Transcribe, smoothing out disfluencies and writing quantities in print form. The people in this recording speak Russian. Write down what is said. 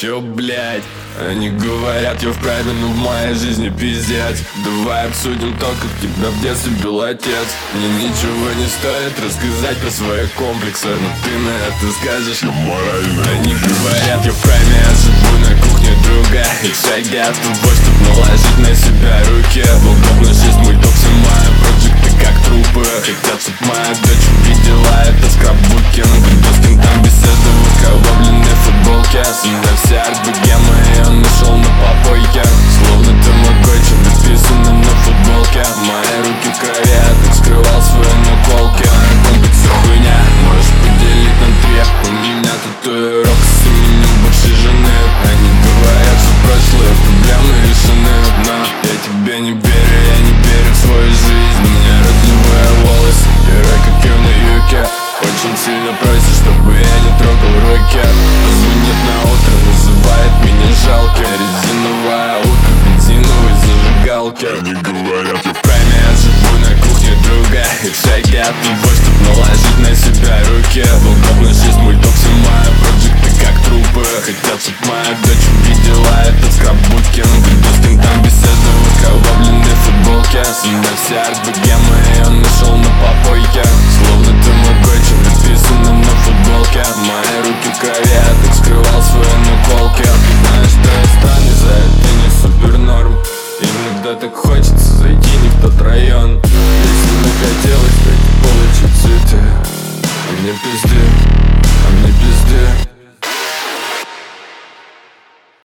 чё, блядь? Они говорят, я вправе, но в моей жизни пиздец. Давай обсудим то, как тебя в детстве бил отец. Мне ничего не стоит рассказать про свои комплексы, но ты на это скажешь, я морально. Они говорят, я вправе, я живу на кухне друга. Их шаги от того, чтоб наложить на себя руки. Волков на 6, мой док, все мои проекты как трупы. Хотят, чтоб моя дочь увидела это скраббуки. Но Гудоскин там беседа в околобленной футболке. Сюда все арт-богемы, и он нашел на попойке. Словно тамагочи, написано на футболке. Мои руки в крови, я так скрывал свои наколки. Комплекс все хуйня, можешь поделить на 3. У меня татуировка с именем бывшей жены. Они говорят, что прошлые проблемы решены, но я тебе не верю, я не верю в свою жизнь. У меня розовые волосы, герой как и на юге. Очень сильно просит, чтобы я не трогал руки. Позвонит на утро, называет меня жалким. Резиновая утка, бензиновой зажигалки. Они говорят, я вправе, я живу на кухне друга. Их шаги от того, чтоб наложить на себя руки. Волков на 6, мой док, все мои проекты как трупы. Хотят, чтоб моя дочь увидела это скраббуки. Но Гудоскин там беседа в околобленной футболке. Сюда все арт-богемы, и он нашел на попойке. Словно тамагочи, написано на футболке. Мои руки в крови, я так скрывал свои наколки. Знаешь, что я странный, за это не супер норм. Иногда так хочется зайти не в тот район. Если бы хотелось, так и получить цветы, а мне пизды.